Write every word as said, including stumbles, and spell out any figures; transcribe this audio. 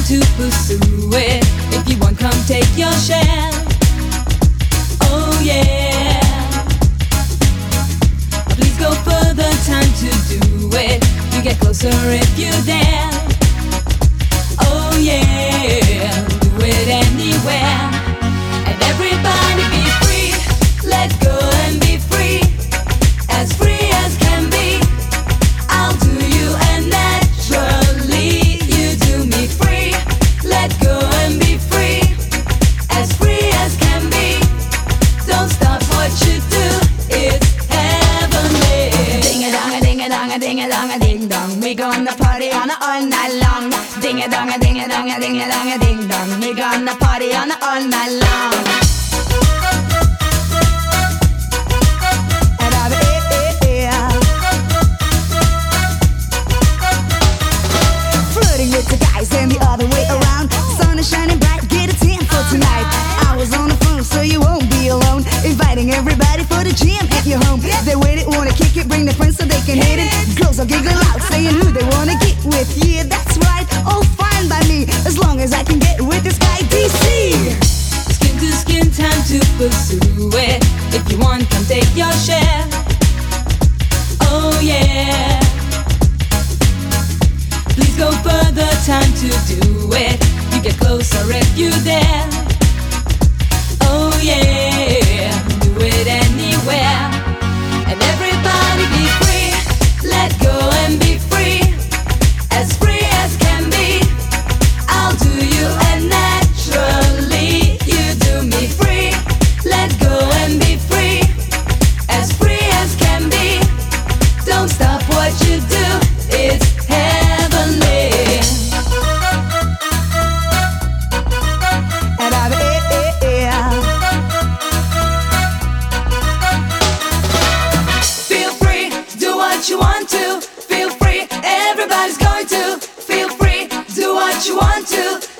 to pursue it. If you want, come take your share. Oh yeah. Please go further, time to do it. You get closer if you dare. Oh yeah, do it anywhere. And everybody be free. Let go and be free. As free as can be. I'll do you and naturally you do me free. Let go and be free. As free as can be. Don't stop what you do. It's heavenly. Ding a dong a ding a dong a ding a dong a ding dong. We gonna party on it all night long. Ding a dong a ding a dong a ding a dong a ding dong. We gonna party on it all night long. And I'll be, eh, eh, eh. Flirting with the guys and the other way around. Sun is shining bright, get a tan for tonight. I was on the phone, so you won't be alone. Inviting everybody for the jam at your home. They wait it, wanna kick it, bring their friends so they can hit it. Girls will giggle out, saying who they wanna get with. Yeah, that's right, all fine by me, as long as I can get with this guy D C. Skin to skin, time to pursue it. If you want, come take your share. Oh yeah. Please go further, time to do it. You get closer if you dare. Oh yeah, do it anywhere. And everybody be free. Let go and be free. As free as can be. I'll do you and naturally you do me free. Let go and be free. As free as can be. Don't stop what you do. It's heavenly. And I'll be, eh, eh, eh. Feel free, do what you want to. Feel free, everybody's going to. Feel free, do what you want to.